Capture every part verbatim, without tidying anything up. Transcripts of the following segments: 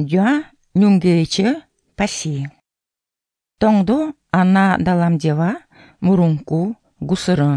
Дюа нюнгейче паси. Тоңдо ана даламдева мурунку гусыры.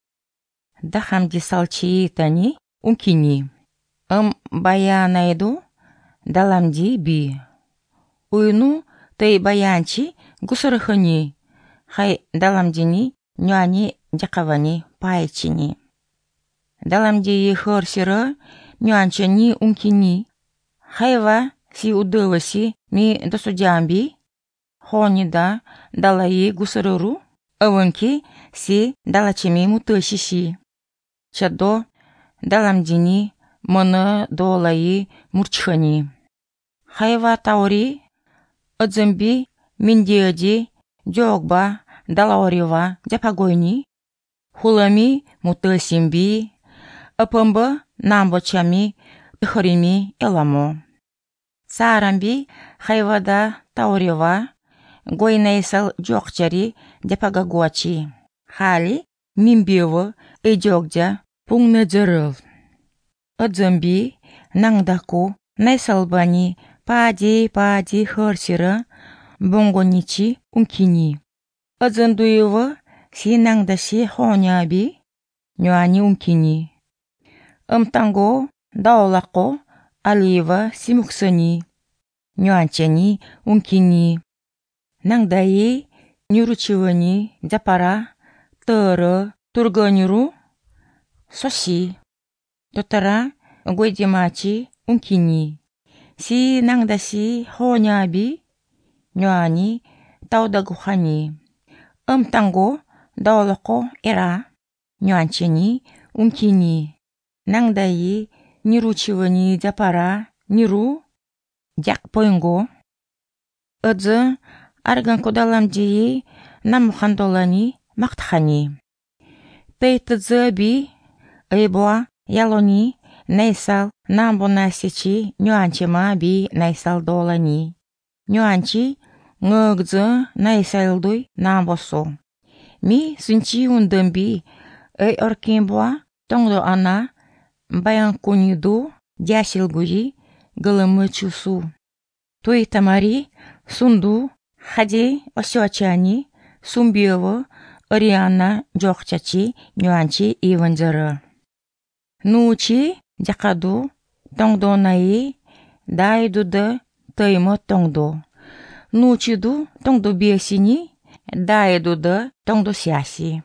Дахамди салчи тани ункини. Ам баянайду даламди би. Уйну тей баянчи гусырыхыни. Хай даламдини нюани дякавани пайчини. Даламди хырсиры нюанчани ункини. Хайва си удываси ми досудямби. Хонида далаи гусырыру. Аванки си далачими мутышиши. Чадо даламдини мана долаи мурчхани. Хайва таури адзамби миндиади джогба далаорева дяпагойни. Хулами мутысимби. Апамба намбочами тхарими эламо. Царамби хайвада таурева гойнайсал джокчари дяпагагуачи. Хали мимбева эджогдя пунгнадзарыл. Адзамби наңдаку найсалбани пади-пади хырсира бонгоничи ункини. Адзандуева си наңдаси хоняби нюани ункини. Амтанго даолако алива симуксани нюанчани ункини. Наңдаи нюручивани дяпара тыры турганюру соси. Тотара гойдимачи ункини. Си наңдаси хоняби нюани таудагухани. Амтанго даолако эра нюанчани ункини. Наңдаи ниручивани дяпара ниру дяк поинго. Адзы арганко даламдии намухандолани мактхани. Пейтадзы би эйбуа ялони найсал намбонасичи нюанчима би найсал долани. Нюанчи ngăgză найсалдуй намбосо. Ми сунчи ундамби эй оркимбуа тоңдо ана баянкуниду дясилгуи галымычусу. Туй тамари сунду хади осёчани сумбиево ариана джохчачи нюанчи иванзара. Нучи дякаду тоңдо наи дайдуда тайма тоңдо. Нучиду тоңдо бесини дайдуда тоңдо сяси.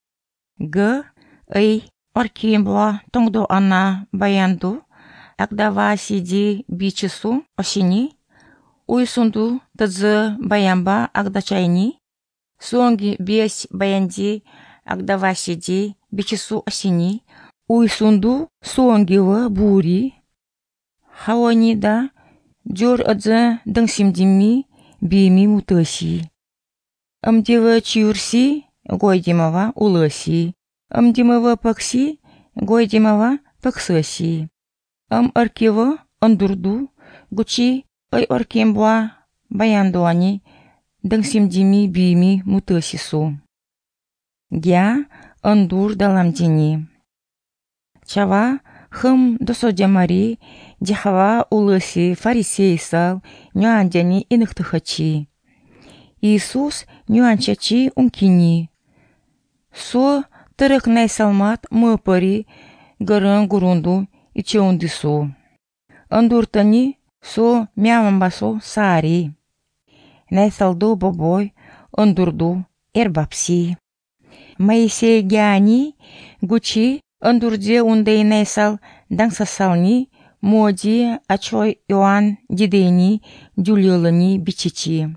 Г эй оркимбуа тоңдо ана баянду агдава сиди бичесу осини. Уйсунду тадзы баянба агдачайни. Сонги бес баянди агдава сиди бичесу осини. Уйсунду сонгива бури. Хаванида джор адзы дыңсимдими бими мутаси. Амдева чиурси гойдимава уласи. Амдимава пакси гойдимава паксаси. Ам аркива андурду гучи ай оркембуа баяндуани дыңсимдими бими мутасису. Гя андур даламдини. Чава хым досодямари дихава уласи фарисейсал нюандяни иныктыхачи. Иисус нюанчачи ункини. Со тырык найсалмат мыпари гырын гурунду ичеундису. Андуртани со мямамбасо сари. Найсалду бобой андурду эрбапси. Моисей гяни гучи андурде ундей найсал даңсасални моди ачой Иоанн дидени дюлилани бичичи.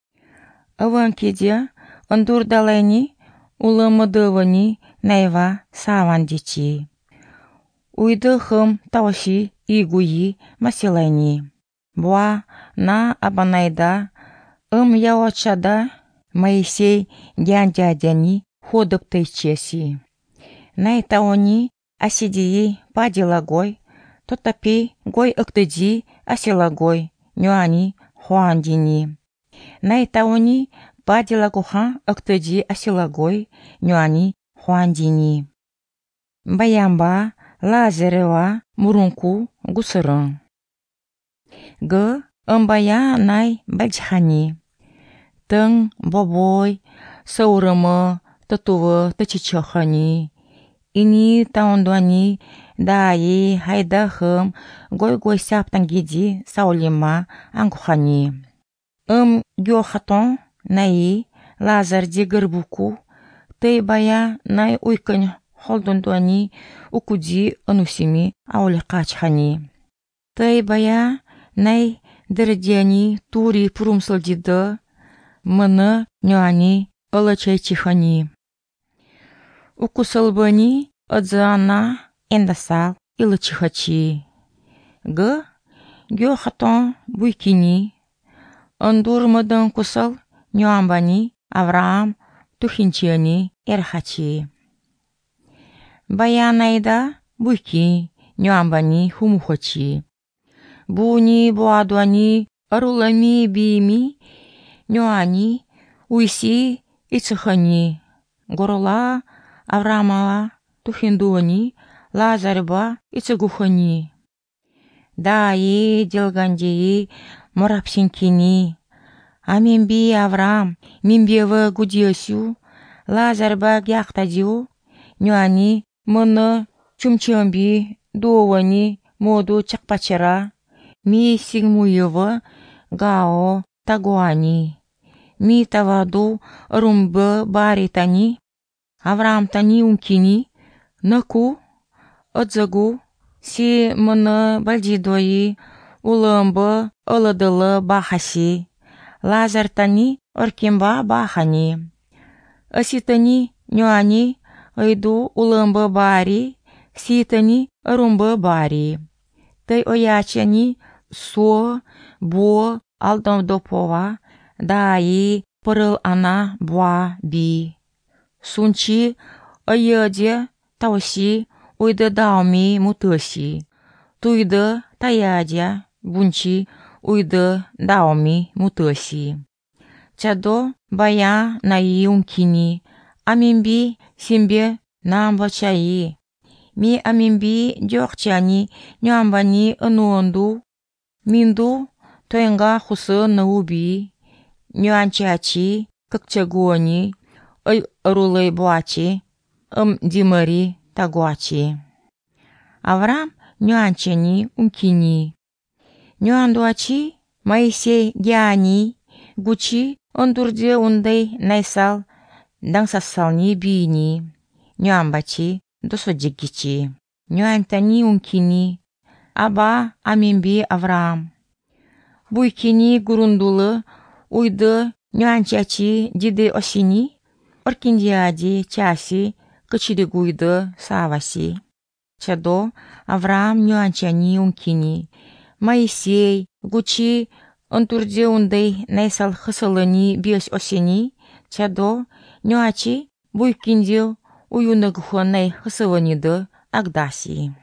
Аванкеде андурдалайни уламадывани найва савандичи. Уйды хым таваши игуи масилайни. Буа на абанайда ым яочада Моисей гяндядяни ходып тайчеси. Найтаони асидии падилагой, тотапи гой ыктыди асилагой, нюани хуандини. Найтаони падилагуха ыктыди асилагой, нюани хуандини. Баямба Лазарева мурунку гусырын. Г Ымбая най бәлчхани. Тың бобой, саурымы, татувы, тачичохани. Ини таундуани, даи, хайдахым, гой-гой сяптан гиди, саулима, ангухани. Ым гёхатон, наи, лазар дигырбуку, тей бая най уйкань холдундуани, укуди анусими, ауликачхани. Тей бая най дырдяни, тури пурумсалдиды, мыны нюани, алачайчихани. Укусалбани, адзана, эндасал, илачихачи. Г. Гёхатон, буйкини. Андурмадан кусал, нюамбани, Авраам, тухинчиани, эрхачи. Баянайда, буйки, нюамбани, хумухачи. Буни, буадуани, арулами, бими, нюани, уйси, ицахани. Горола, Авраамала, тухиндуани, Лазарба, ицагухани. Даи, делгандии, морапсинкини. Аминби Авраам, мимбева гудиосю, Лазарба гяхтадиу, нюани, мыны, чумчамби, дуовани, моду чакпачара, ми сигмуева, гао, тагуани. Ми таваду, румбы, баритани, Авраам тани ункини, наку, отзагу, си мыны бальдидои, улымбы, ылыдылы бахаси, Лазар тани оркемба бахани. Аситани нюани, айду улымбы бари, ситани румбы бари. Тей оячани, со, бо, алдамдопова, даи, пырыл ана, буа, би. Сунчи, айыде, тауси, уйды дауми, мутыси. Туйды, таядя, бунчи, уйды, дауми, мутыси. Чадо, бая, наи, ункини. Аминби, симбе, намба чаи. Ми аминби, дёхчани, нямбани, ануанду. Минду, тоенга хусы науби. Нюанчачи, какчагуани, ай рулай буачи, ам димари, тагуачи. Авраам, нюанчани, ункини. Нюандуачи, Моисей, гяни, гучи, ондурде ундай, найсал, дансасални бини. Нюамбачи, досодигичи. Нюантани, ункини. Аба, аминби, Авраам. Буйкини, гурундулы, уйды, нюанчачи, диды осини, оркиндиади, часи, качиригуйды, саваси. Чадо, Авраам, нюанчани, ункини. Моисей, гучи, антурде ундай, найсал хысылыни, биос осени. Чадо, нюачи, буйкиндил, уюнагухонай хысылыниды, агдаси.